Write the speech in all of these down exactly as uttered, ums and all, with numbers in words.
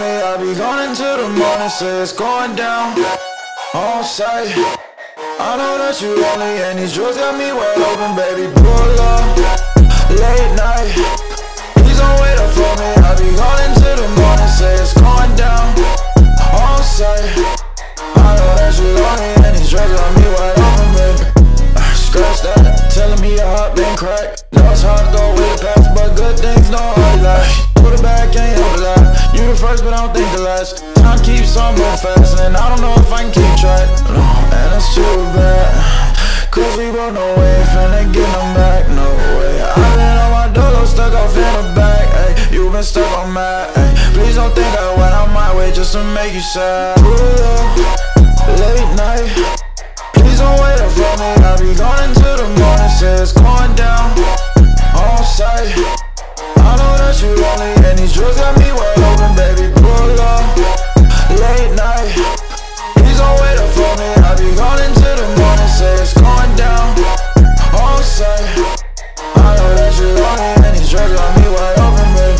me, I be gone into the morning, say it's going down on sight. I know that you lonely and these drugs got me wide open, baby, pull up late night. Please don't wait up for me, I be gone into the morning, say it's going down on sight. I know that you lonely and these drugs got me wide open, baby. uh, Scratch that, telling me your heart been cracked. Know it's hard to go with the past, but good things don't always last. Put it back, can't help it lie. You the first, but I don't think the last. Time keeps on moving fast, and I don't know if I can keep track. No, and it's too bad, cause we both know we ain't finna get them back. No way. I've been on my dolo, stuck off in the back. Ay, you been stuck on my. Ay, please don't think I went on my way just to make you sad. Pull up late night. Please don't wait up for me, I be gone into the morning, say it's going down on sight. I know that you lonely and these drugs got me wide open, baby, pull up late night. Please don't wait up for me, I be gone into the morning, say it's going down on sight. I know that you lonely and these drugs got me wide open, baby.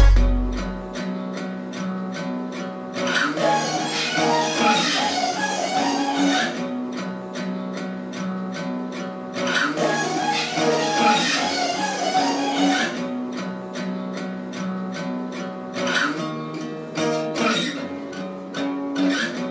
Yeah.